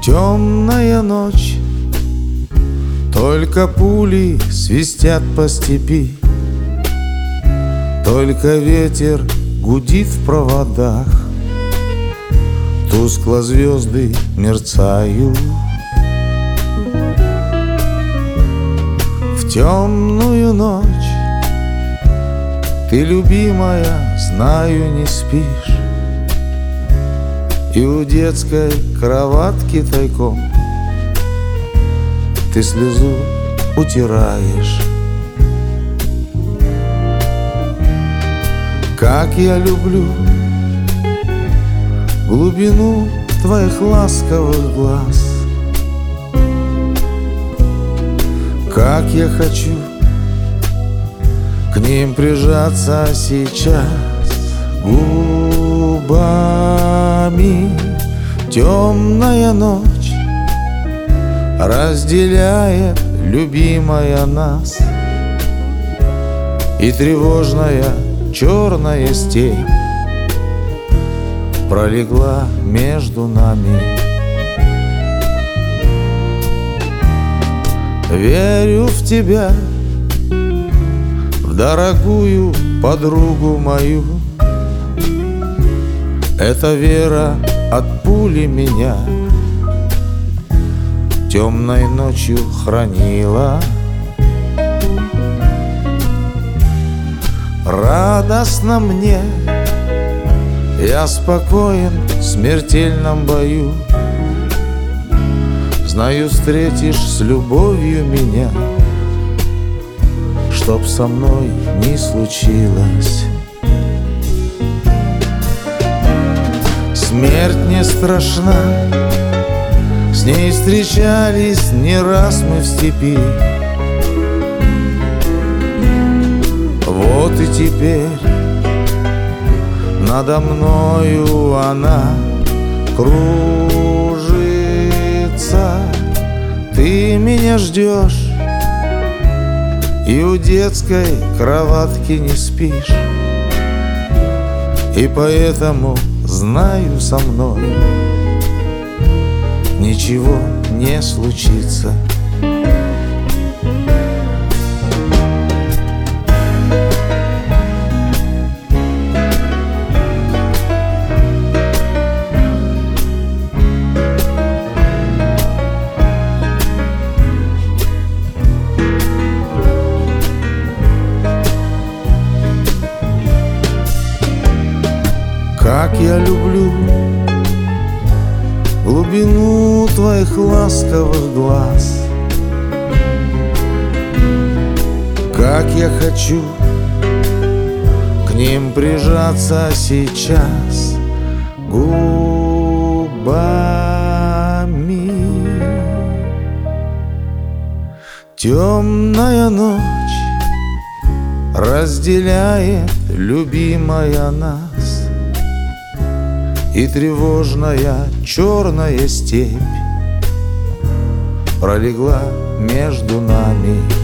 Темная ночь, только пули свистят по степи, только ветер гудит в проводах, тускло звезды мерцают. В темную ночь ты, любимая, знаю, не спишь, и у детской кроватки тайком ты слезу утираешь. Как я люблю глубину твоих ласковых глаз, как я хочу к ним прижаться сейчас губами. Темная ночь разделяет, любимая, нас, и тревожная черная степь пролегла между нами. Верю в тебя, в дорогую подругу мою. Эта вера от пули меня темной ночью хранила. Радостно мне, я спокоен в смертельном бою. Знаю, встретишь с любовью меня, чтоб со мной не случилось. Смерть не страшна, с ней встречались не раз мы в степи. Вот и теперь надо мною она кружится. Ты меня ждешь и у детской кроватки не спишь, и поэтому знаю, со мной ничего не случится. Как я люблю глубину твоих ласковых глаз, как я хочу к ним прижаться сейчас губами. Темная ночь разделяет, любимая, нас, и тревожная черная степь пролегла между нами.